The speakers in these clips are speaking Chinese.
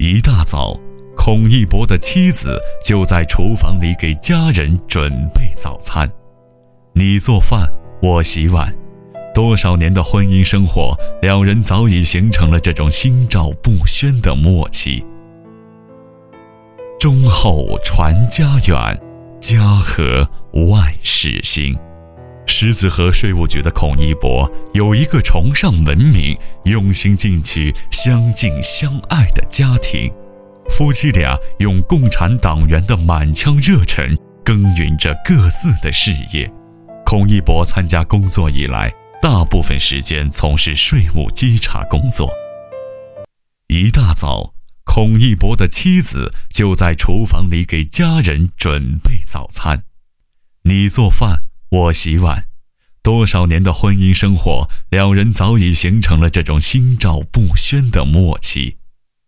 一大早，孔一博的妻子就在厨房里给家人准备早餐。你做饭，我洗碗。多少年的婚姻生活，两人早已形成了这种心照不宣的默契。忠厚传家远，家和万事兴。狮子河税务局的孔一博有一个崇尚文明、用心进取、相敬相爱的家庭，夫妻俩用共产党员的满腔热忱耕耘着各自的事业。孔一博参加工作以来，大部分时间从事税务稽查工作。一大早，孔一博的妻子就在厨房里给家人准备早餐。你做饭，我洗碗。多少年的婚姻生活，两人早已形成了这种心照不宣的默契。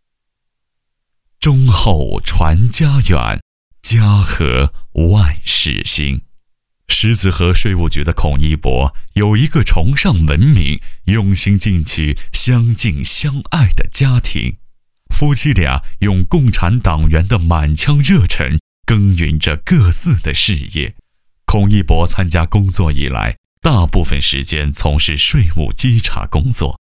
忠厚传家远，家和万事兴。狮子河税务局的孔一博有一个崇尚文明、用心进取、相敬相爱的家庭，夫妻俩用共产党员的满腔热忱耕耘着各自的事业。孔一博参加工作以来，大部分时间从事税务稽查工作。